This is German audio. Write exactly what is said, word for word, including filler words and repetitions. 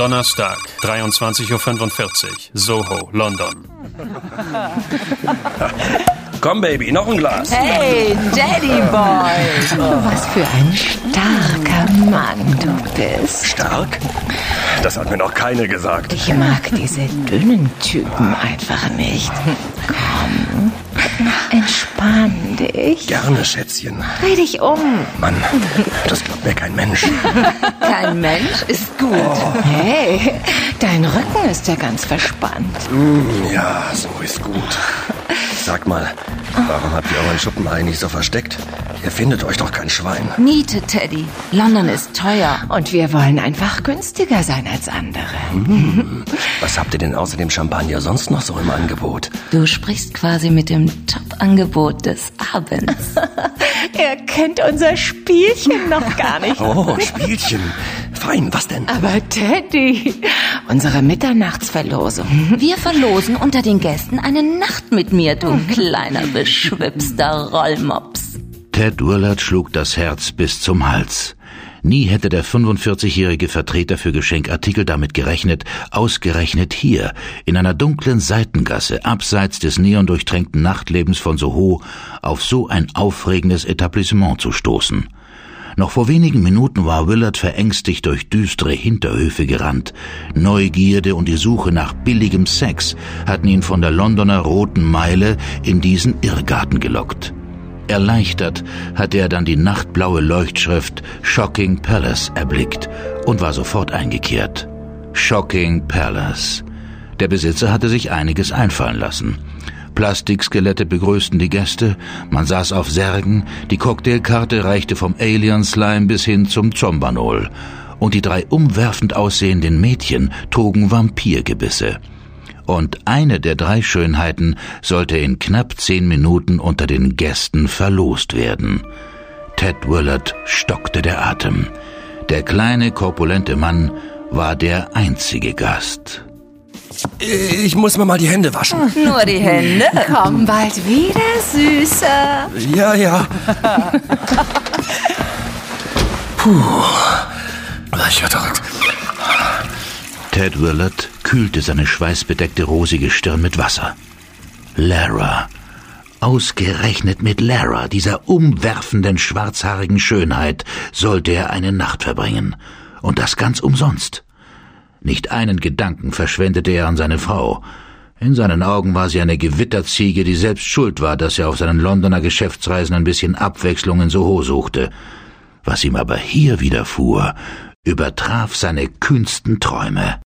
Donnerstag, dreiundzwanzig Uhr fünfundvierzig, Soho, London. Komm, Baby, noch ein Glas. Hey, Daddy Boy. Oh, was für ein starker Mann du bist. Stark? Das hat mir noch keine gesagt. Ich mag diese dünnen Typen einfach nicht. Komm, entspann dich. Gerne, Schätzchen. Dreh dich um. Mann, das glaubt mir kein Mensch. Kein Mensch ist gut. Oh. Hey, dein Rücken ist ja ganz verspannt. Mm, ja, so ist gut. Sag mal, warum habt ihr euren Schuppen eigentlich so versteckt? Ihr findet euch doch kein Schwein. Miete, Teddy. London ist teuer. Und wir wollen einfach günstiger sein als andere. Mm, was habt ihr denn außer dem Champagner sonst noch so im Angebot? Du sprichst quasi mit dem Top-Angebot des Abends. Er kennt unser Spielchen noch gar nicht. Oh, Spielchen. Fein, was denn? Aber Teddy, unsere Mitternachtsverlosung. Wir verlosen unter den Gästen eine Nacht mit mir, du kleiner beschwipster Rollmops. Ted Willard schlug das Herz bis zum Hals. Nie hätte der fünfundvierzigjährige Vertreter für Geschenkartikel damit gerechnet, ausgerechnet hier, in einer dunklen Seitengasse, abseits des neondurchtränkten Nachtlebens von Soho, auf so ein aufregendes Etablissement zu stoßen. Noch vor wenigen Minuten war Willard verängstigt durch düstere Hinterhöfe gerannt. Neugierde und die Suche nach billigem Sex hatten ihn von der Londoner Roten Meile in diesen Irrgarten gelockt. Erleichtert hatte er dann die nachtblaue Leuchtschrift Shocking Palace erblickt und war sofort eingekehrt. Shocking Palace. Der Besitzer hatte sich einiges einfallen lassen. Plastikskelette begrüßten die Gäste, man saß auf Särgen, die Cocktailkarte reichte vom Alien Slime bis hin zum Zombanol, und die drei umwerfend aussehenden Mädchen trugen Vampirgebisse. Und eine der drei Schönheiten sollte in knapp zehn Minuten unter den Gästen verlost werden. Ted Willard stockte der Atem. Der kleine, korpulente Mann war der einzige Gast. Ich muss mir mal die Hände waschen. Nur die Hände? Komm bald wieder, Süßer. Ja, ja. Puh, war ich verrückt. Ted Willard kühlte seine schweißbedeckte rosige Stirn mit Wasser. Lara. Ausgerechnet mit Lara, dieser umwerfenden schwarzhaarigen Schönheit, sollte er eine Nacht verbringen. Und das ganz umsonst. Nicht einen Gedanken verschwendete er an seine Frau. In seinen Augen war sie eine Gewitterziege, die selbst schuld war, dass er auf seinen Londoner Geschäftsreisen ein bisschen Abwechslung in Soho suchte. Was ihm aber hier widerfuhr, übertraf seine kühnsten Träume.